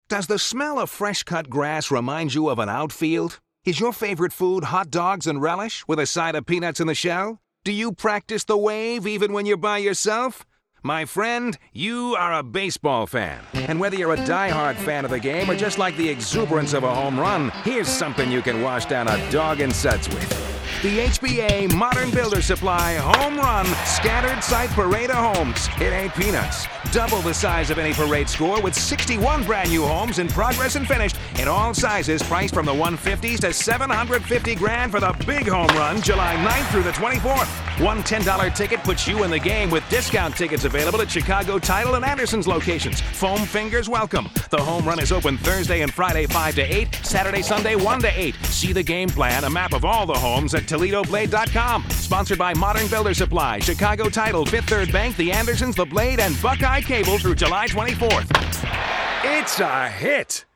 Does the smell of fresh-cut grass remind you of an outfield? Is your favorite food hot dogs and relish with a side of peanuts in the shell? Do you practice the wave even when you're by yourself? My friend, you are a baseball fan. And whether you're a diehard fan of the game or just like the exuberance of a home run, here's something you can wash down a dog and suds with. The HBA Modern Builder Supply Home Run Scattered Site Parade of Homes. It ain't peanuts. Double the size of any parade score with 61 brand new homes in progress and finished in all sizes, priced from the 150s to 750 grand for the big home run July 9th through the 24th. One $10 ticket puts you in the game with discount tickets available at Chicago Title and Anderson's locations. Foam fingers welcome. The home run is open Thursday and Friday 5 to 8, Saturday, Sunday 1 to 8. See the game plan, a map of all the homes at ToledoBlade.com. Sponsored by Modern Builder Supply, Chicago Title, Fifth Third Bank, the Andersons, the Blade, and Buckeye Cable through July 24th. It's a hit!